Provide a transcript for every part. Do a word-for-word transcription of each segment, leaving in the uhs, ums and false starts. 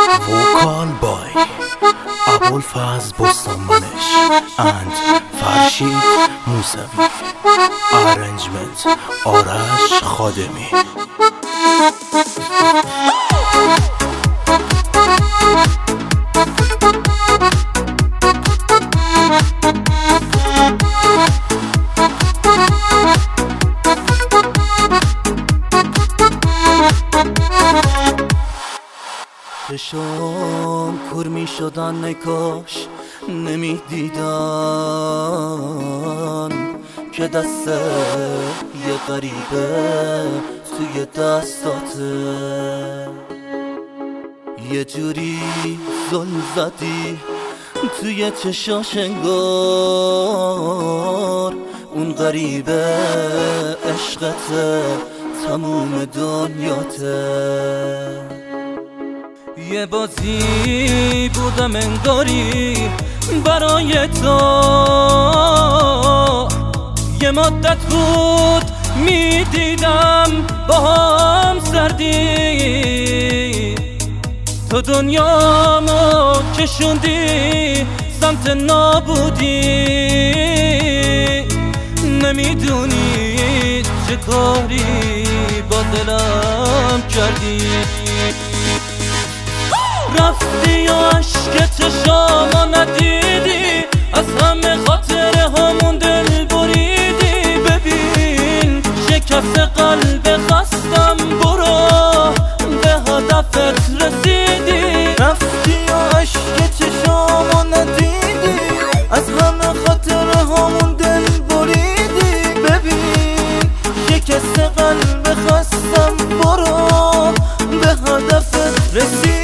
Vocal by Abulfaz Bostanbanesh and Farshid Musavi. Arrangement Arash Khademi. چشام کور می شدن ای کاش نمی دیدن که دست یه غریبه توی دستاته، یه جوری زل زدی توی چشاش انگار اون غریبه عشقته تموم دنیاته. یه بازی بودم انگاری برای تو، یه مدت بود میدیدم با هم سردی، تو دنیامو کشوندی سمت نابودی، نمیدونی چه کاری با دلم کردی. رفتی و عشق چشامو ندیدی، از همه خاطره همون دل بریدی. ببین شکست قلب خستم، برو به هدفت رسیدی. رفتی و عشق چشامو ندیدی، از همه خاطره همون دل بریدی. ببین شکست قلب خستم، برو به هدفت رسیدی.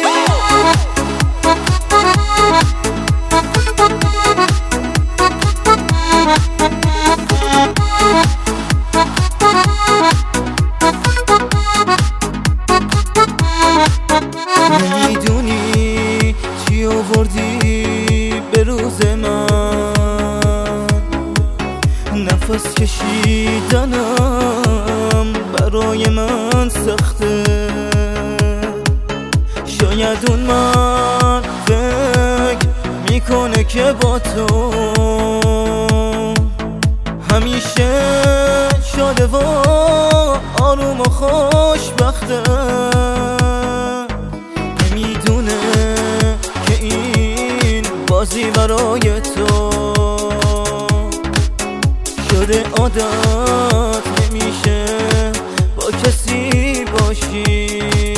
نمیدونی چی آوردی به روز من، نفس کشیدنم برای من سخته. شاید اون من فکر میکنه که با تو همیشه شاده و آروم و خوشبخته. نمیدونه که این بازی برای تو شده عادت، نمیشه با کسی باشی.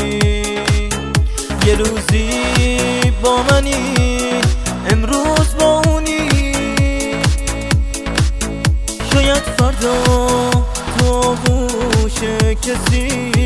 یه روزی با منی، امروز با اونی، شاید فردا تو آغوش کسی